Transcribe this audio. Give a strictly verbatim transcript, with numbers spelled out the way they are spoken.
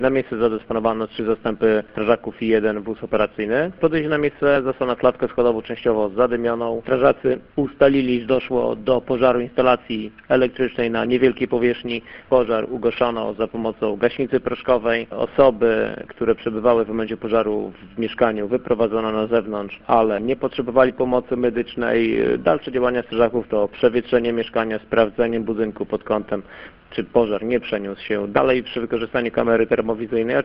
Na miejsce zadysponowano trzy zastępy strażaków i jeden wóz operacyjny. Podejść na miejsce zastano klatkę schodową częściowo zadymioną. Strażacy ustalili, iż doszło do pożaru instalacji elektrycznej na niewielkiej powierzchni. Pożar ugaszono za pomocą gaśnicy proszkowej. Osoby, które przebywały w momencie pożaru w mieszkaniu, wyprowadzono na zewnątrz, ale nie potrzebowali pomocy medycznej. Dalsze działania strażaków to przewietrzenie mieszkania, sprawdzenie budynku pod kątem, czy pożar nie przeniósł się dalej przy wykorzystaniu kamery termowizyjnej.